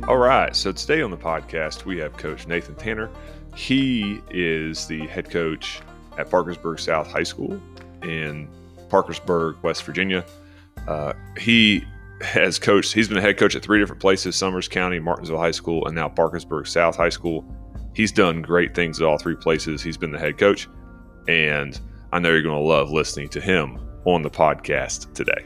All right, so today on the podcast, we have Coach Nathan Tanner. He is the head coach at Parkersburg South High School in Parkersburg, West Virginia. He has coached, he's been a head coach at three different places: Summers County, Martinsville High School, and now Parkersburg South High School. He's done great things at all three places. He's been the head coach, and I know you're going to love listening to him on the podcast today.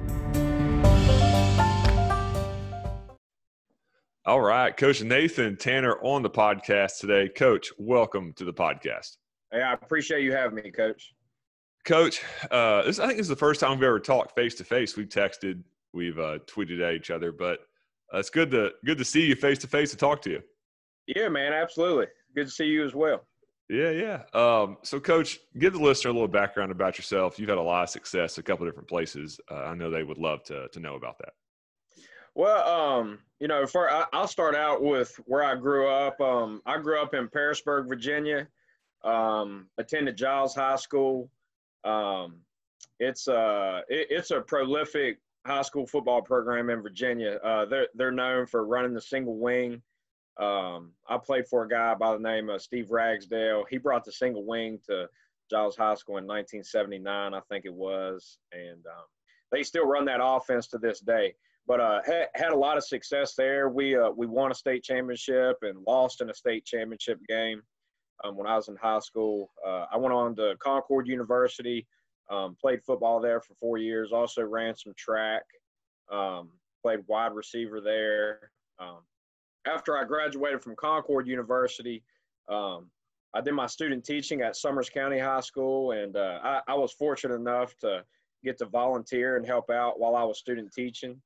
All right, Coach Nathan Tanner on the podcast today. Coach, welcome to the podcast. Hey, I appreciate you having me, Coach. Coach, I think this is the first time we've ever talked face-to-face. We've texted, we've tweeted at each other, but it's good to see you face-to-face to talk to you. Yeah, man, absolutely. Good to see you as well. Yeah. So, Coach, give the listener a little background about yourself. You've had a lot of success a couple of different places. I know they would love to know about that. Well, I'll start out with where I grew up. I grew up in Pearisburg, Virginia, attended Giles High School. It's a prolific high school football program in Virginia. They're known for running the single wing. I played for a guy by the name of Steve Ragsdale. He brought the single wing to Giles High School in 1979, I think it was, and they still run that offense to this day. But had a lot of success there. We won a state championship and lost in a state championship game when I was in high school. I went on to Concord University, played football there for 4 years, also ran some track, played wide receiver there. After I graduated from Concord University, I did my student teaching at Summers County High School, and I was fortunate enough to get to volunteer and help out while I was student teaching.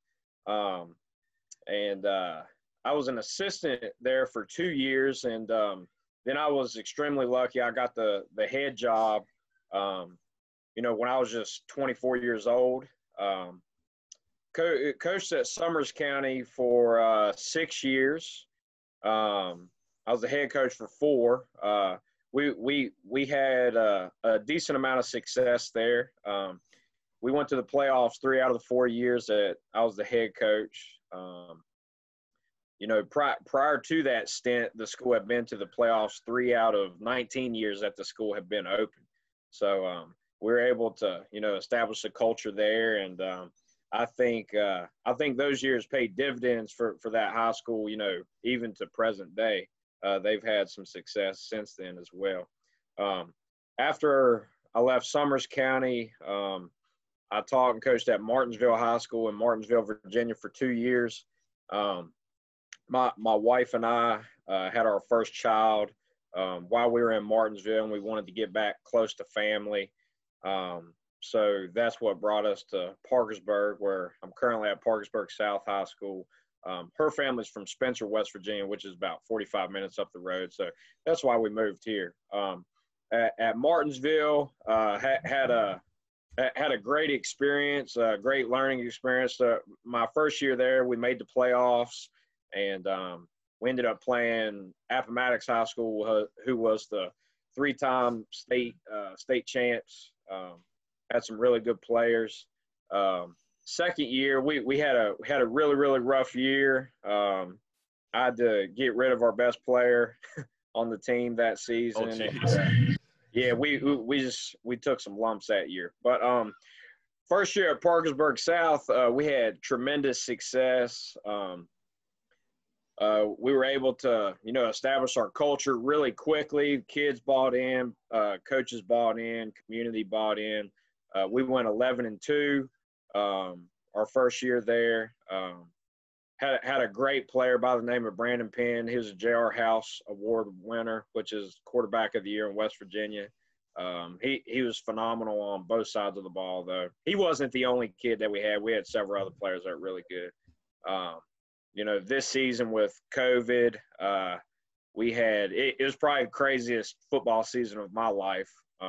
I was an assistant there for 2 years, and then I was extremely lucky. I got the head job, when I was just 24 years old. Coached at Summers County for 6 years. I was the head coach for 4. We had a decent amount of success there. We went to the playoffs 3 out of the 4 years that I was the head coach. Prior to that stint, the school had been to the playoffs 3 out of 19 years that the school had been open. So we were able to, establish a culture there, and I think those years paid dividends for that high school. Even to present day, they've had some success since then as well. After I left Summers County, I taught and coached at Martinsville High School in Martinsville, Virginia for 2 years. My wife and I had our first child while we were in Martinsville, and we wanted to get back close to family. So that's what brought us to Parkersburg, where I'm currently at Parkersburg South High School. Her family's from Spencer, West Virginia, which is about 45 minutes up the road. So that's why we moved here. At Martinsville, had a great experience, a great learning experience. My first year there, we made the playoffs, and we ended up playing Appomattox High School, who was the 3-time state champs. Had some really good players. Second year, we had a really, really rough year. I had to get rid of our best player on the team that season. Yeah, we took some lumps that year. But first year at Parkersburg South, we had tremendous success. We were able to, establish our culture really quickly. Kids bought in, coaches bought in, community bought in. We went 11-2 our first year there. Had a great player by the name of Brandon Penn. He was a J.R. House Award winner, which is quarterback of the year in West Virginia. He was phenomenal on both sides of the ball, though. He wasn't the only kid that we had. We had several other players that were really good. This season with COVID, it was probably the craziest football season of my life.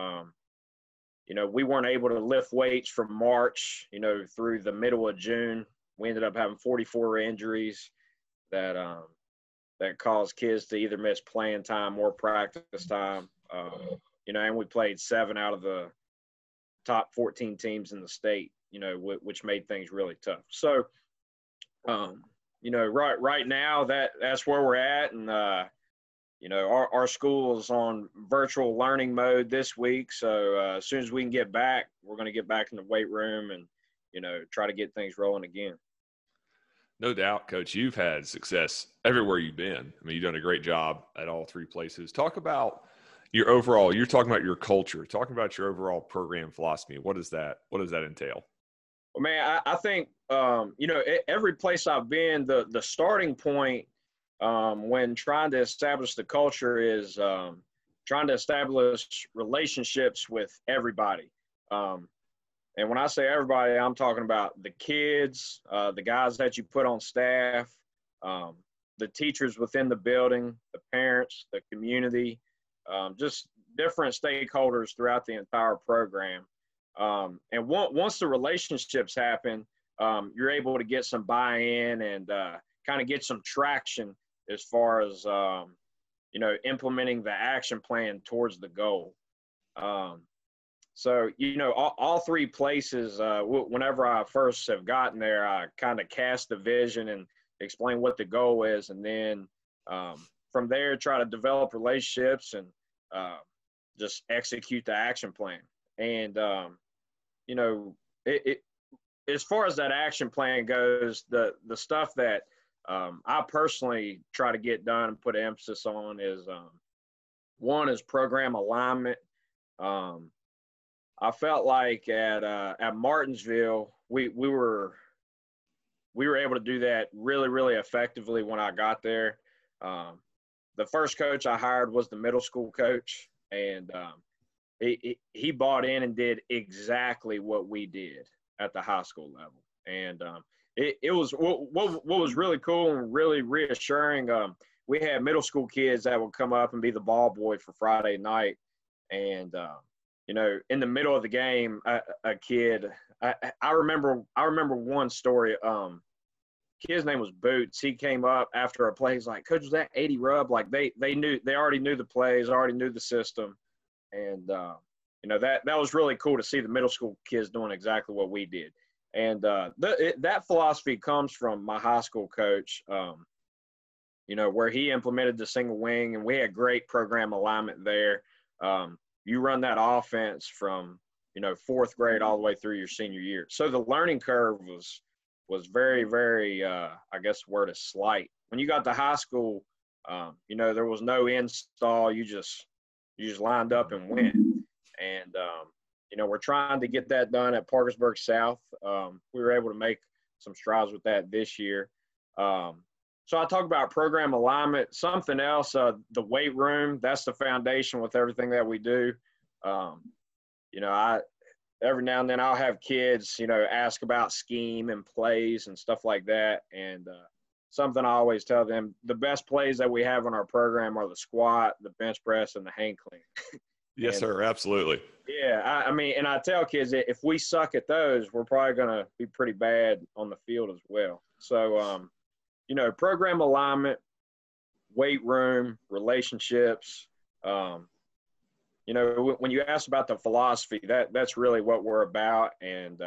We weren't able to lift weights from March, through the middle of June. We ended up having 44 injuries that caused kids to either miss playing time or practice time. And we played 7 out of the top 14 teams in the state, which made things really tough. So right now that's where we're at. And, our school is on virtual learning mode this week. So as soon as we can get back, we're going to get back in the weight room and, try to get things rolling again. No doubt, Coach, you've had success everywhere you've been. I mean, you've done a great job at all three places. Talk about your overall, you're talking about your culture, talking about your overall program philosophy. What does that entail? Well, man, I think, every place I've been, the starting point when trying to establish the culture is trying to establish relationships with everybody. And when I say everybody, I'm talking about the kids, the guys that you put on staff, the teachers within the building, the parents, the community, just different stakeholders throughout the entire program. And once the relationships happen, you're able to get some buy-in and kind of get some traction as far as, implementing the action plan towards the goal. So, all three places, whenever I first have gotten there, I kind of cast the vision and explain what the goal is. And then from there, try to develop relationships and just execute the action plan. And, as far as that action plan goes, the stuff that I personally try to get done and put emphasis on is, one is program alignment. I felt like at Martinsville, we were able to do that really, really effectively when I got there. The first coach I hired was the middle school coach, and he bought in and did exactly what we did at the high school level. And it was what was really cool and really reassuring. We had middle school kids that would come up and be the ball boy for Friday night, and in the middle of the game, a kid, I remember one story. Kid's name was Boots. He came up after a play. He's like, "Coach, was that 80 rub?" Like they already knew the plays, already knew the system, and that was really cool to see the middle school kids doing exactly what we did. And that philosophy comes from my high school coach. Where he implemented the single wing, and we had great program alignment there. You run that offense from, fourth grade all the way through your senior year. So the learning curve was very, very, I guess the word is slight. When you got to high school, there was no install. You just lined up and went. And, we're trying to get that done at Parkersburg South. We were able to make some strides with that this year. So I talk about program alignment. Something else, the weight room, that's the foundation with everything that we do. Every now and then I'll have kids, ask about scheme and plays and stuff like that. And something I always tell them, the best plays that we have in our program are the squat, the bench press, and the hang clean. Yes, sir. Absolutely. Yeah. And I tell kids that if we suck at those, we're probably going to be pretty bad on the field as well. So, program alignment, weight room, relationships. When you ask about the philosophy, that's really what we're about. And,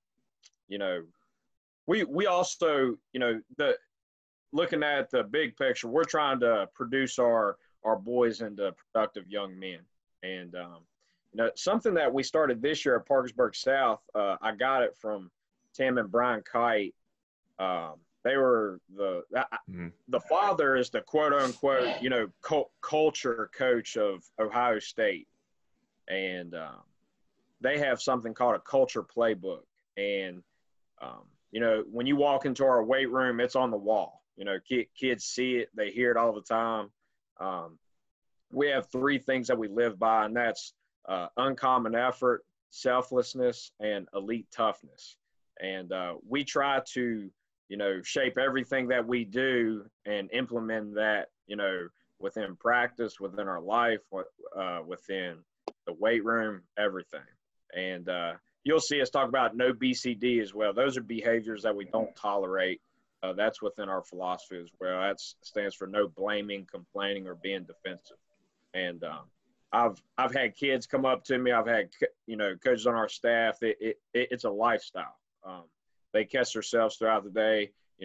we also, looking at the big picture, we're trying to produce our boys into productive young men. And, something that we started this year at Parkersburg South, I got it from Tim and Brian Kite. They were the father is the quote unquote, culture coach of Ohio State. And they have something called a culture playbook. And, when you walk into our weight room, it's on the wall. Kids see it, they hear it all the time. We have three things that we live by, and that's uncommon effort, selflessness, and elite toughness. And we try to, shape everything that we do and implement that, within practice, within our life, within the weight room, everything. And you'll see us talk about no BCD as well. Those are behaviors that we don't tolerate. That's within our philosophy as well. That stands for no blaming, complaining, or being defensive. And I've had kids come up to me. I've had, coaches on our staff. It's a lifestyle. They catch themselves throughout the day.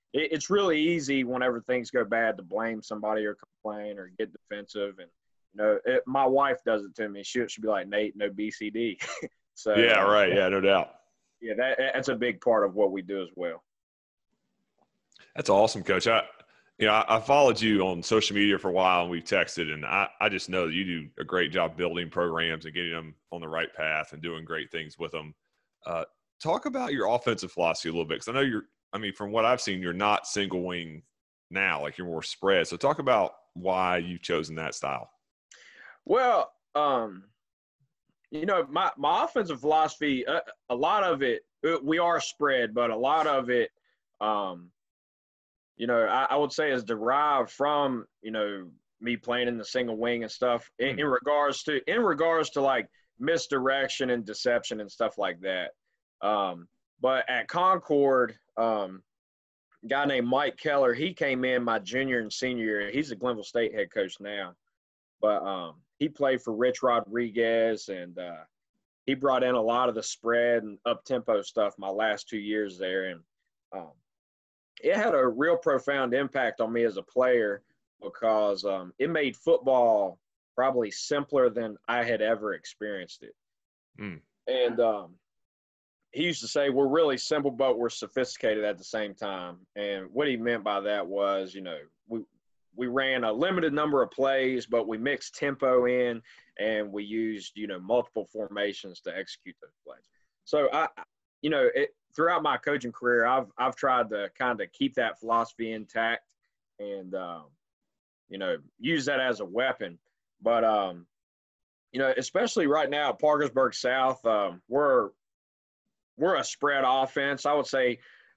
it's really easy whenever things go bad to blame somebody or complain or get defensive. And, my wife does it to me. She'll be like, Nate, no BCD. So, Yeah, right. Yeah, no doubt. Yeah, that's a big part of what we do as well. That's awesome, Coach. I followed you on social media for a while, and we've texted, and I just know that you do a great job building programs and getting them on the right path and doing great things with them. Talk about your offensive philosophy a little bit, because I know from what I've seen, you're not single wing now, like you're more spread. So talk about why you've chosen that style. Well, my offensive philosophy, a lot of it, we are spread, but a lot of it, I would say is derived from, me playing in the single wing and stuff in regards to like misdirection and deception and stuff like that. But at Concord, a guy named Mike Keller, he came in my junior and senior year. He's the Glenville State head coach now, but he played for Rich Rodriguez, and he brought in a lot of the spread and up-tempo stuff my last 2 years there. And it had a real profound impact on me as a player because it made football probably simpler than I had ever experienced it. And he used to say, we're really simple, but we're sophisticated at the same time. And what he meant by that was, we ran a limited number of plays, but we mixed tempo in, and we used, multiple formations to execute those plays. So throughout my coaching career, I've tried to kind of keep that philosophy intact and, use that as a weapon. But, especially right now at Parkersburg South, we're a spread offense. I would say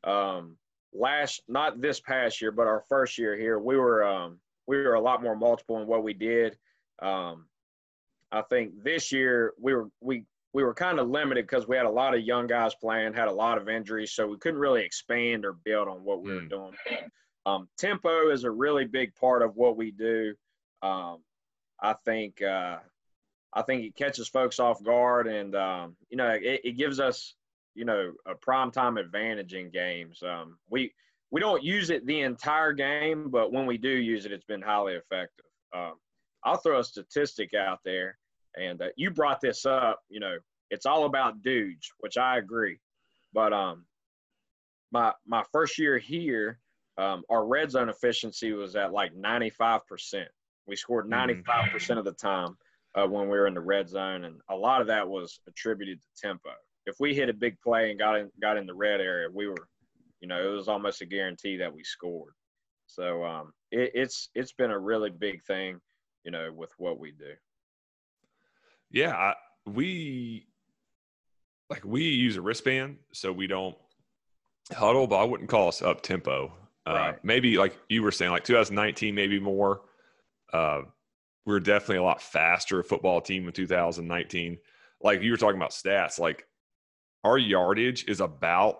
not this past year, but our first year here, we were a lot more multiple in what we did. I think this year we were kind of limited because we had a lot of young guys playing, had a lot of injuries, so we couldn't really expand or build on what we were doing. Tempo is a really big part of what we do. I think it catches folks off guard, and it gives us a primetime advantage in games. We don't use it the entire game, but when we do use it, it's been highly effective. I'll throw a statistic out there, and you brought this up. It's all about dudes, which I agree. But my first year here, our red zone efficiency was at like 95%. We scored 95% of the time when we were in the red zone, and a lot of that was attributed to tempo. If we hit a big play and got in the red area, we were, it was almost a guarantee that we scored. So it's been a really big thing, with what we do. Yeah, we use a wristband, so we don't huddle, but I wouldn't call us up tempo. Right. Maybe like you were saying, like 2019, maybe more. We're definitely a lot faster football team in 2019. Like you were talking about stats, like our yardage is about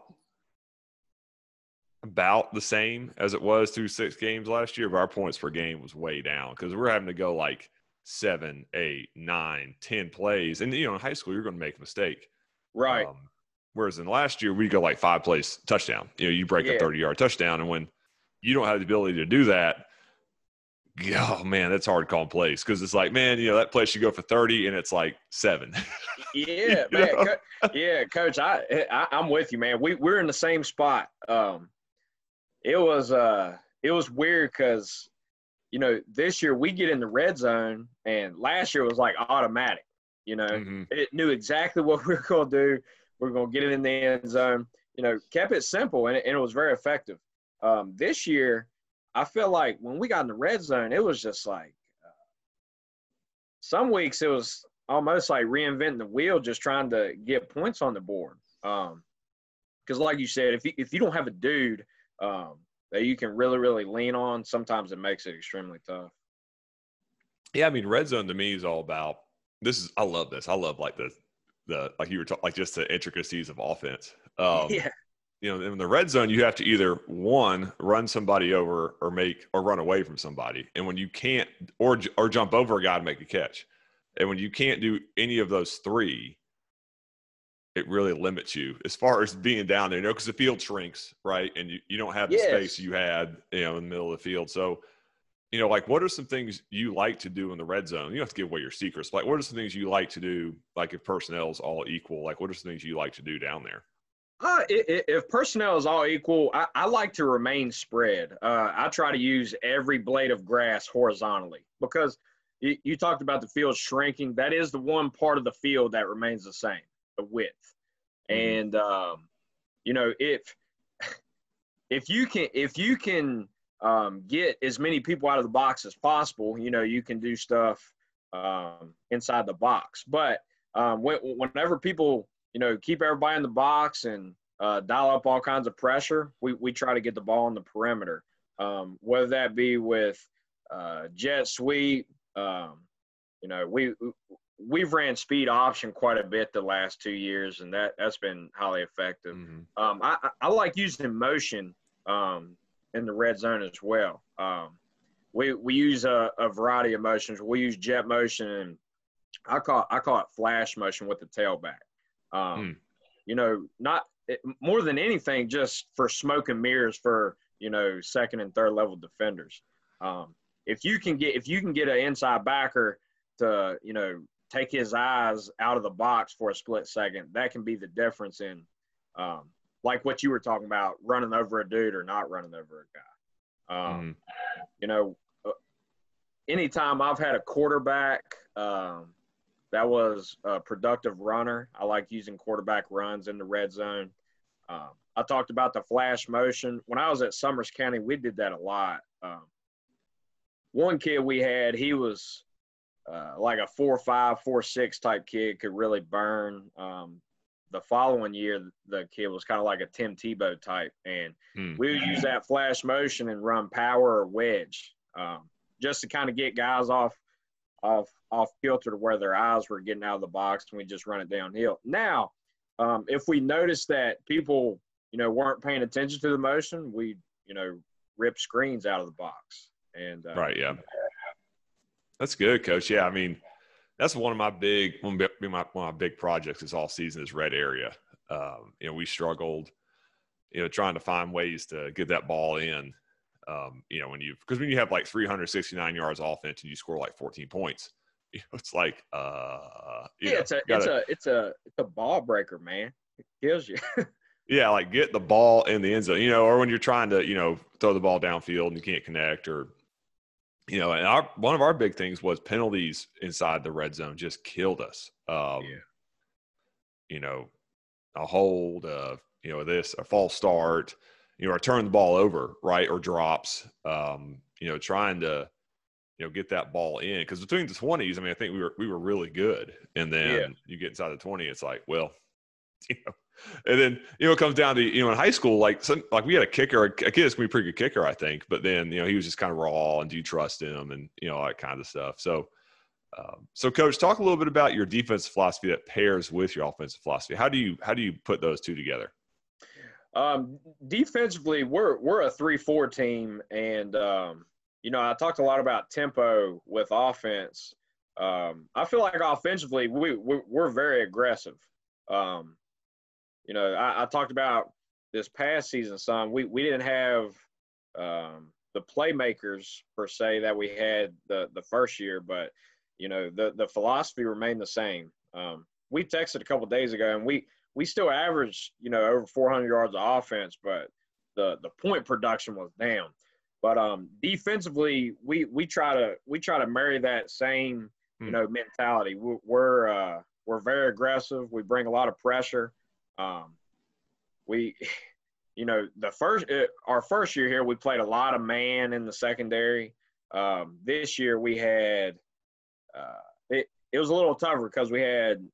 the same as it was through 6 games last year, but our points per game was way down because we're having to go like 7, 8, 9, 10 plays. And, in high school, you're going to make a mistake. Right. Whereas in last year, we go like 5 plays, touchdown. You break a 30-yard touchdown. And when you don't have the ability to do that, oh, man, that's hard calling plays because it's like, man, that play should go for 30 and it's like 7. Yeah, man. Yeah, Coach, I'm with you, man. We're in the same spot. It was weird because, this year we get in the red zone, and last year was like automatic. It knew exactly what we were going to do. We were going to get it in the end zone. Kept it simple, and it was very effective. This year, I feel like when we got in the red zone, it was just like some weeks it was almost like reinventing the wheel, just trying to get points on the board. Because like you said, if you don't have a dude that you can really, really lean on, sometimes it makes it extremely tough. Yeah, red zone to me is all about – I love this. I love like the like you were talking, like just the intricacies of offense. Yeah. In the red zone, you have to either one, run somebody over or run away from somebody. And when you can't, or jump over a guy to make a catch. And when you can't do any of those 3, it really limits you as far as being down there, because the field shrinks, right? And you don't have the space Yes. you had, in the middle of the field. So, like, what are some things you like to do in the red zone? You don't have to give away your secrets. Like, what are some things you like to do? Like, if personnel is all equal, like, what are some things you like to do down there? If personnel is all equal, I like to remain spread. I try to use every blade of grass horizontally because you talked about the field shrinking. That is the one part of the field that remains the same, the width. Mm-hmm. And if you can get as many people out of the box as possible, you can do stuff inside the box. But whenever people keep everybody in the box and dial up all kinds of pressure, we try to get the ball on the perimeter, whether that be with jet sweep. We've ran speed option quite a bit the last 2 years, and that's been highly effective. Mm-hmm. I like using motion in the red zone as well. We use a variety of motions. We use jet motion, and I call it flash motion with the tailback. Not more than anything, just for smoke and mirrors for second and third level defenders. If you can get an inside backer to take his eyes out of the box for a split second, that can be the difference in like what you were talking about, running over a dude or not running over a guy. Anytime I've had a quarterback that was a productive runner, I like using quarterback runs in the red zone. I talked about the flash motion. When I was at Summers County, we did that a lot. One kid we had, he was like a 4.5, 4.6 type kid, could really burn. The following year, the kid was kind of like a Tim Tebow type, and we would use that flash motion and run power or wedge, just to kind of get guys off kilter to where their eyes were getting out of the box, and we just run it downhill. Now, if we noticed that people, weren't paying attention to the motion, we, rip screens out of the box. And right, yeah, that's good, Coach. Yeah, I mean, that's one of my big projects this all season is red area. We struggled, trying to find ways to get that ball in. When you have like 369 yards offense and you score like 14 points, it's like it's a ball breaker, man. It kills you. Yeah, like get the ball in the end zone, or when you're trying to throw the ball downfield and you can't connect, or and one of our big things was penalties inside the red zone just killed us. A hold, a false start, or turn the ball over, right, or drops. Trying to get that ball in, because between the 20s, I think we were really good, and then you get inside the 20, it's like, well, and then it comes down to in high school, like we had a kicker, a kid that's gonna be a pretty good kicker, I think, but then he was just kind of raw, and do you trust him, and all that kind of stuff. So Coach, talk a little bit about your defensive philosophy that pairs with your offensive philosophy. How do you put those two together? Defensively, we're a 3-4 team, and I talked a lot about tempo with offense. I feel like offensively we're very aggressive. I talked about this past season some. We didn't have the playmakers per se that we had the first year, but the philosophy remained the same. We texted a couple of days ago, and we still averaged over 400 yards of offense, but the point production was down. But defensively, we try to marry that same mentality. We're very aggressive. We bring a lot of pressure. Our first year here, we played a lot of man in the secondary. This year we had it was a little tougher because we had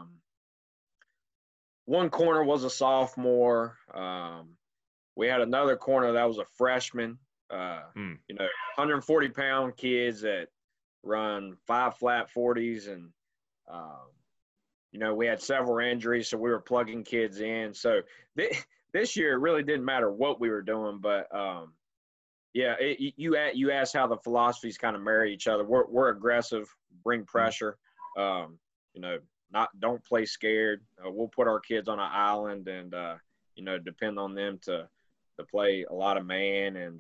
one corner was a sophomore. We had another corner that was a freshman. 140-pound kids that run 5 flat 40s, and we had several injuries, so we were plugging kids in. So this year it really didn't matter what we were doing, but you asked how the philosophies kind of marry each other. We're aggressive, bring pressure. don't play scared. We'll put our kids on an island and depend on them to play a lot of man. And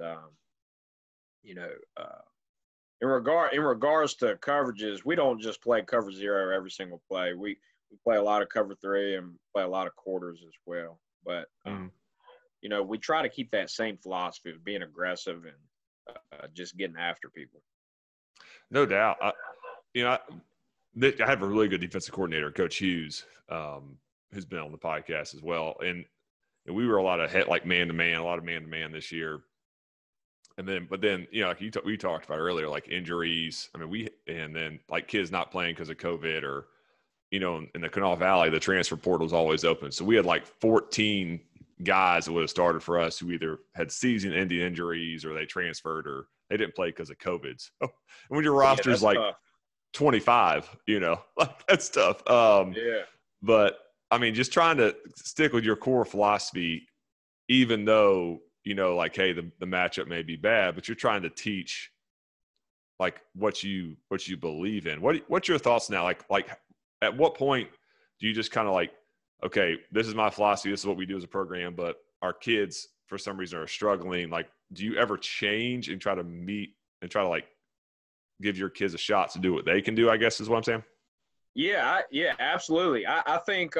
in regards to coverages, we don't just play cover zero every single play. We play a lot of cover three and play a lot of quarters as well. But we try to keep that same philosophy of being aggressive and just getting after people. No doubt. I have a really good defensive coordinator, Coach Hughes, who's been on the podcast as well. And we were a lot of man-to-man, a lot of man-to-man this year. But then, like we talked about earlier, like injuries. I mean, and then like kids not playing because of COVID, or, in the Kanawha Valley, the transfer portal is always open. So we had like 14 guys that would have started for us who either had season-ending injuries or they transferred or they didn't play because of COVID. So and when your roster's like tough. 25, like that's tough. But I mean, just trying to stick with your core philosophy, even though, like, hey, the matchup may be bad, but you're trying to teach like what you believe in. What's your thoughts now? Like at what point do you just kind of like, okay, this is my philosophy, this is what we do as a program, but our kids for some reason are struggling? Like, do you ever change and try to meet and try to like give your kids a shot to do what they can do, I guess is what I'm saying? Yeah, absolutely. I think,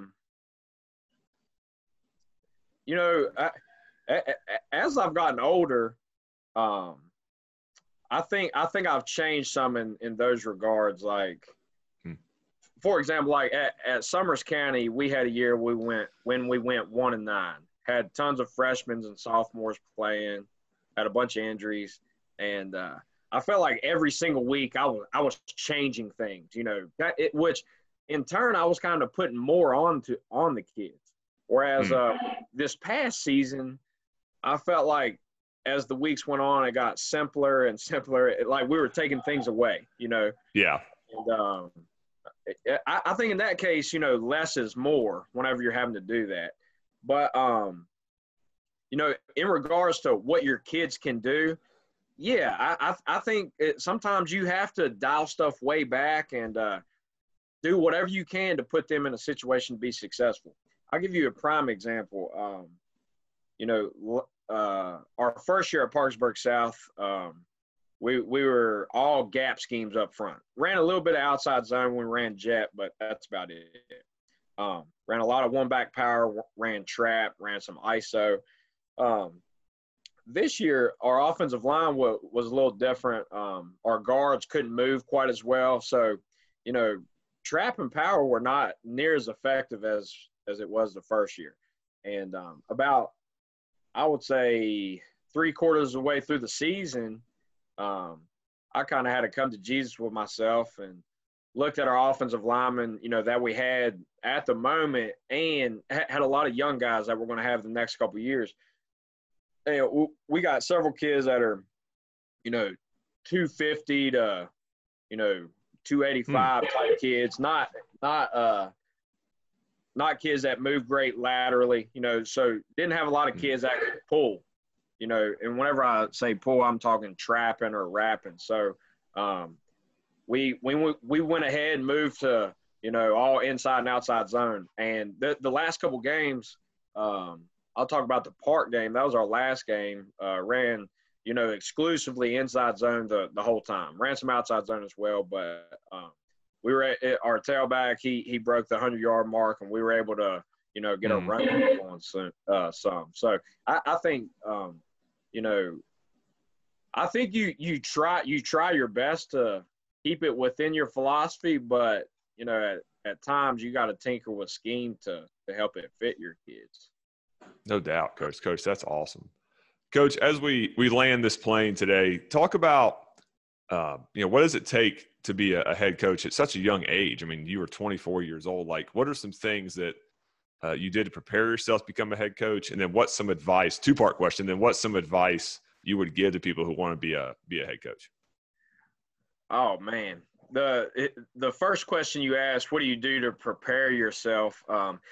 as I've gotten older, I think I've changed some in those regards. Like, for example, like at Summers County, we had a year we went 1-9, had tons of freshmen and sophomores playing, had a bunch of injuries, and I felt like every single week I was changing things, which in turn I was kind of putting more on the kids. Whereas this past season, I felt like as the weeks went on, it got simpler and simpler. Like we were taking things away, Yeah. And I think in that case, less is more whenever you're having to do that. But in regards to what your kids can do, yeah, I think sometimes you have to dial stuff way back and do whatever you can to put them in a situation to be successful. I'll give you a prime example. Our first year at Parkersburg South, we were all gap schemes up front. Ran a little bit of outside zone when we ran jet, but that's about it. Ran a lot of one-back power, ran trap, ran some ISO. This year, our offensive line was a little different. Our guards couldn't move quite as well. So, trap and power were not near as effective as it was the first year. And about, I would say, 3/4 of the way through the season, I kind of had to come to Jesus with myself and looked at our offensive linemen, that we had at the moment, and had a lot of young guys that we're going to have the next couple of years. And we got several kids that are, 250 to, 285 type kids, not kids that move great laterally, so didn't have a lot of kids that could pull, and whenever I say pull, I'm talking trapping or rapping. So we went ahead and moved to, all inside and outside zone. And the last couple games, I'll talk about the Park game. That was our last game. Ran, exclusively inside zone the whole time. Ran some outside zone as well, but we were at our tailback. He broke the 100-yard mark, and we were able to, get a run on some. So I think, I think you try your best to keep it within your philosophy, but at times you got to tinker with scheme to help it fit your kids. No doubt, Coach. Coach, that's awesome. Coach, as we land this plane today, talk about what does it take to be a head coach at such a young age? I mean, you were 24 years old. Like, what are some things that you did to prepare yourself to become a head coach? And then what's some advice, two-part question, then what's some advice you would give to people who want to be a head coach? Oh, man. The first question you asked, what do you do to prepare yourself?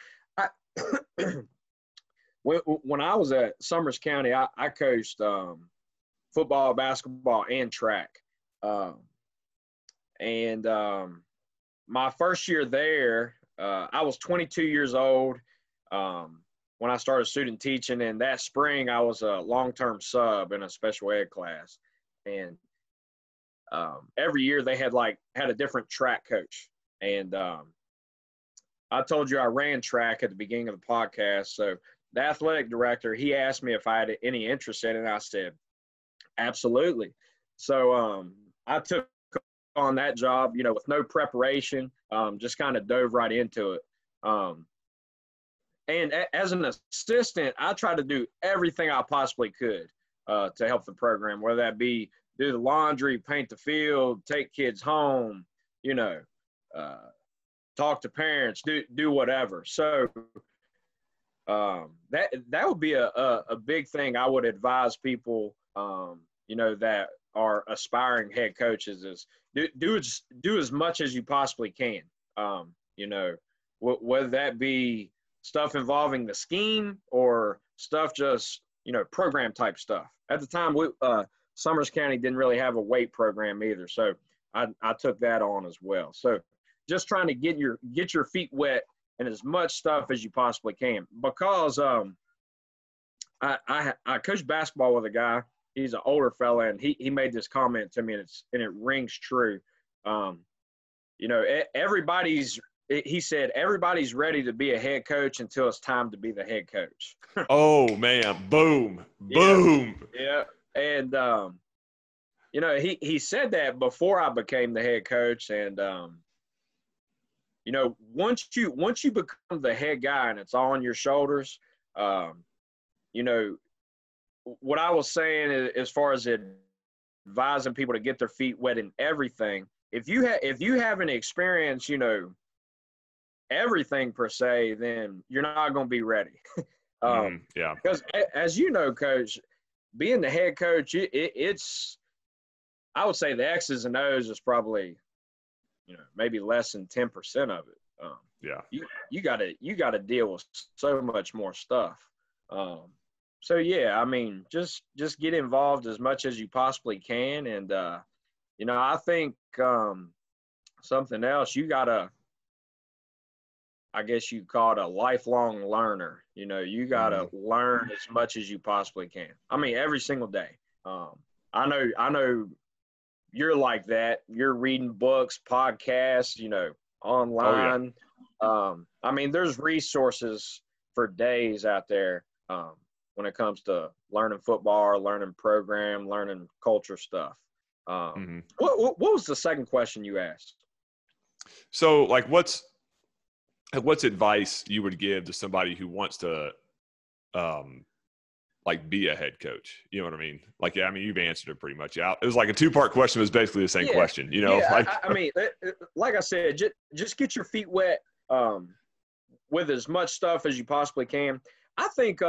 When I was at Summers County, I coached football, basketball, and track. my first year there, I was 22 years old when I started student teaching. And that spring, I was a long-term sub in a special ed class. And every year they had a different track coach. And I told you I ran track at the beginning of the podcast. So the athletic director, he asked me if I had any interest in it. And I said, absolutely. So I took on that job, with no preparation, just kind of dove right into it. And as an assistant, I tried to do everything I possibly could to help the program, whether that be do the laundry, paint the field, take kids home, talk to parents, do whatever. So that would be a big thing I would advise people, that are aspiring head coaches is do as much as you possibly can. Whether that be stuff involving the scheme or stuff just, program type stuff. At the time, Summers County didn't really have a weight program either. So I took that on as well. So just trying to get your feet wet and as much stuff as you possibly can, because I coached basketball with a guy. He's an older fella, and he made this comment to me, and it rings true. He said everybody's ready to be a head coach until it's time to be the head coach. Oh man, boom. Yeah. And he said that before I became the head coach, and once you become the head guy and it's all on your shoulders, what I was saying is, as far as advising people to get their feet wet in everything, if you haven't experienced, everything per se, then you're not going to be ready. Yeah. Because as you know, Coach, being the head coach, it's I would say the X's and O's is probably, maybe less than 10% of it. Yeah. You got to deal with so much more stuff. So yeah, I mean, just get involved as much as you possibly can, and I think something else, you gotta, I guess you call it a lifelong learner. You gotta learn as much as you possibly can. I mean, every single day. I know you're like that. You're reading books, podcasts, online. Oh, yeah. I mean, there's resources for days out there. When it comes to learning football, learning program, learning culture stuff. What was the second question you asked? So, what's advice you would give to somebody who wants to, be a head coach? You know what I mean? You've answered it pretty much out. It was like a two-part question. It was basically the same question, I mean, like I said, just get your feet wet with as much stuff as you possibly can. I think,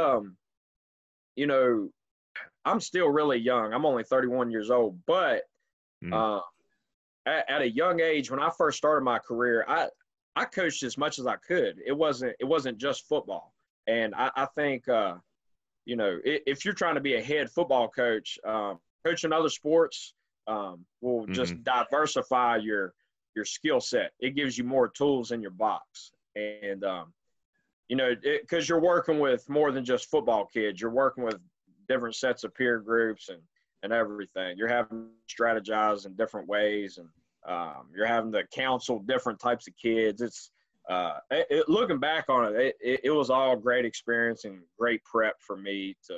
I'm still really young. I'm only 31 years old, but at a young age, when I first started my career, I coached as much as I could. It wasn't just football. And I think, if you're trying to be a head football coach, coaching other sports will just diversify your skill set. It gives you more tools in your box. And, because you're working with more than just football kids. You're working with different sets of peer groups and everything. You're having to strategize in different ways, and you're having to counsel different types of kids. It's looking back on it, it was all great experience and great prep for me to,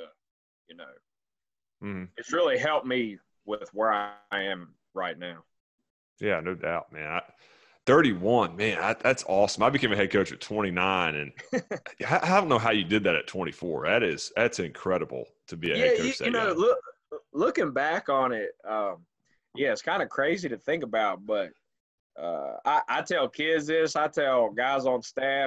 it's really helped me with where I am right now. Yeah, no doubt, man. 31, man, that's awesome. I became a head coach at 29, and I don't know how you did that at 24. That's incredible to be a head coach. Looking back on it, it's kind of crazy to think about, but I tell kids this, I tell guys on staff,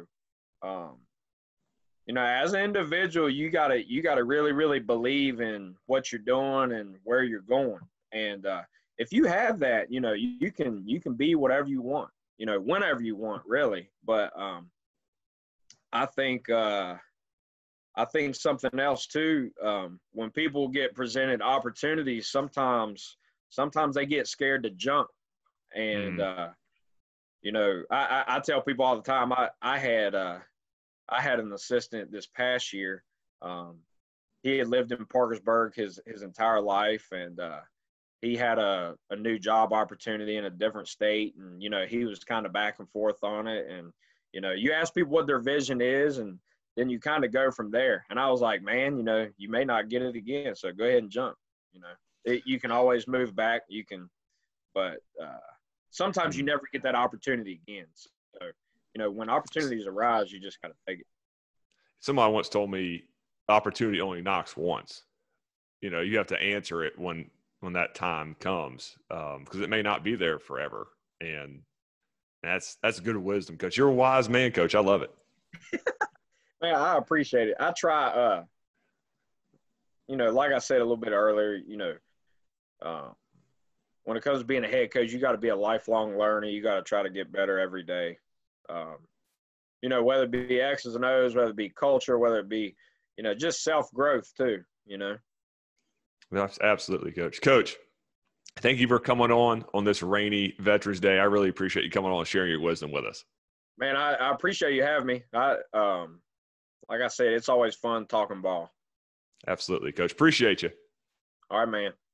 as an individual, you gotta really, really believe in what you're doing and where you're going, and if you have that, you can be whatever you want, whenever you want, really. But I think something else too. When people get presented opportunities, sometimes they get scared to jump, and You know, I tell people all the time, I had an assistant this past year. He had lived in Parkersburg his entire life, and he had a new job opportunity in a different state, and you know, he was kind of back and forth on it. And you know, you ask people what their vision is, and then you kind of go from there. And I was like, man, you know, you may not get it again, so go ahead and jump. You know, you can always move back. You can, but sometimes you never get that opportunity again. So, you know, when opportunities arise, you just got to take it. Somebody once told me opportunity only knocks once. You know, you have to answer it when that time comes, because it may not be there forever. And that's good wisdom, Coach. You're a wise man, Coach. I love it. Man, I appreciate it. I try, you know, like I said a little bit earlier, you know, when it comes to being a head coach, you got to be a lifelong learner. You got to try to get better every day. You know, whether it be X's and O's, whether it be culture, whether it be, you know, just self-growth too, you know. Absolutely, Coach. Coach, thank you for coming on this rainy Veterans Day. I really appreciate you coming on and sharing your wisdom with us. Man, I appreciate you having me. Like I said, it's always fun talking ball. Absolutely, Coach. Appreciate you. All right, man.